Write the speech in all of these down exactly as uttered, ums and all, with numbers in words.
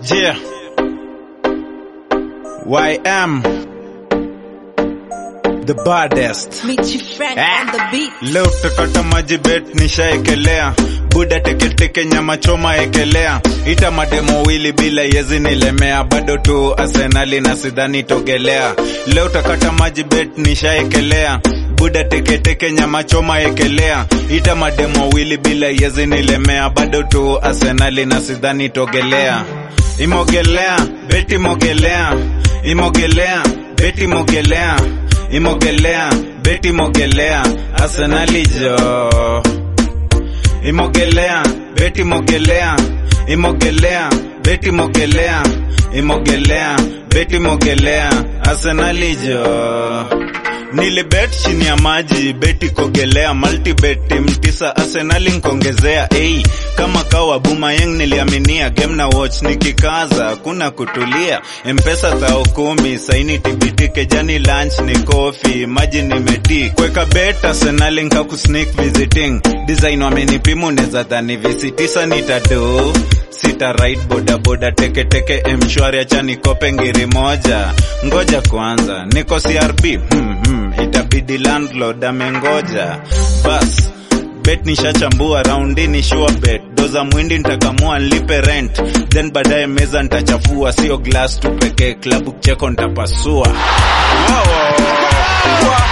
Yeah, Y M, the baddest. Meet your friend Ah. on the beat. Leo tutakata maji bet nishaekelea, buda teke teke nyama choma ekelea, ita mademo wili bila yezi nilemea, bado tu Arsenali na sidhani togelea. Leo tutakata maji bet nishaekelea, buda teke teke nyama choma ekelea, ita mademo wili bila yezi nilemea, bado tu Arsenali na sidhani togelea. Imogelea, beti mogelea, imogelea, beti mogelea, imogelea, beti mogelea, Arsenali jo. Imogelea, beti mogelea, imogelea, beti mogelea, imogelea, beti mogelea, Arsenali jo. Nilibet chini ya maji, beti kogelea, multi bet team tisa, Arsenali nkongezea. Ey, kama kawa Bumayeng niliaminia, game na watch nikikaza, kuna kutulia. Mpesa thao kumi, saini tibiti, kejani lunch ni coffee, maji nimeti. Kweka bet Arsenali nka kusneak visiting, design wamenipimu neza dhani visi tisa nitado. Sita ride boda boda teke teke mshwari, acha nikope ngiri moja. Ngoja kwanza, niko C R B, hmm, hmm, itabidi landlord amengoja. Bas, bet nishachambua, roundi ni sure bet. Doza mwindi nitakamua nlipe rent, then baadaye meza nitachafua, sio glass tu peke, klabu cheko nitapasua. Wow, wow, wow.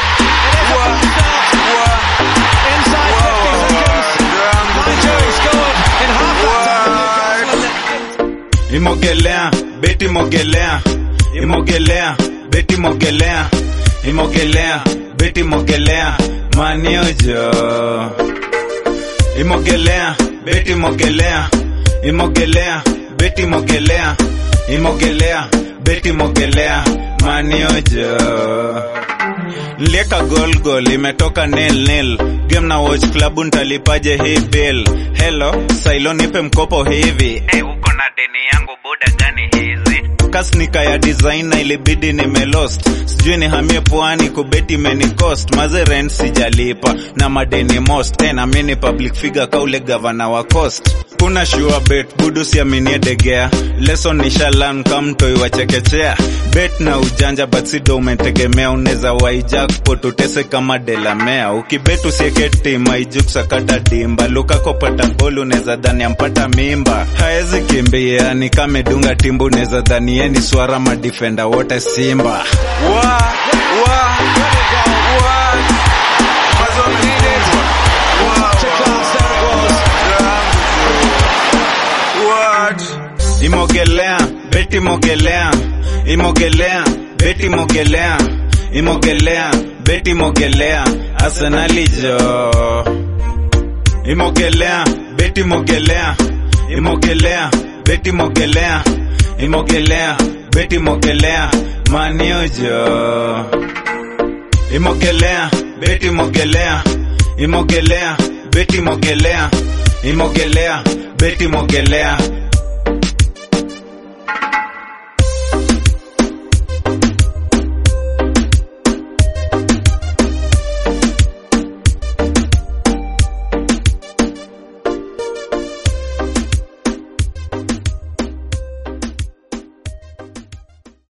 Imogelea, beti mogelea, imogelea, beti mogelea, imogelea, beti mogelea, maniojo. Imogelea, beti mogelea, imogelea, beti mogelea, imogelea, beti mogelea, maniojo. Nlieka goal goal, imetoka nil nil, game na watch club ntalipaje hii bill. Hello, Sailo nipe mkopo hivi. Hey, uko na deni yangu buda gani hizi? Kasnika ya designer ilibidi nimelost, sijui nihamie pwani kubeti meni cost. Maze rent sijalipa na madeni most, eh na mini public figure kaule governor wa cost. Kuna sure bet, budu siaminie degea, lesson nishalan kamtoi wachekechea. Bet na ujanja but sido umetegemea, uneza waijak utese kama Delamea. Ukibet usieke tima ijuk sakata dimba, luka kopata bolu neza dhani ampata mimba. Haezi kimbia ni kame dunga timbu, neza dhani yeni swara madefender wote Simba. Wa, wa, wa, mazo mnidez Imogelea, beti mogelea, imogelea, beti mogelea, imogelea, beti mogelea, Arsenali jo. Imogelea, beti mogelea, imogelea, beti mogelea, imogelea, beti mogelea, manio jo. Imogelea, beti mogelea, imogelea, beti mogelea, imogelea, beti mogelea,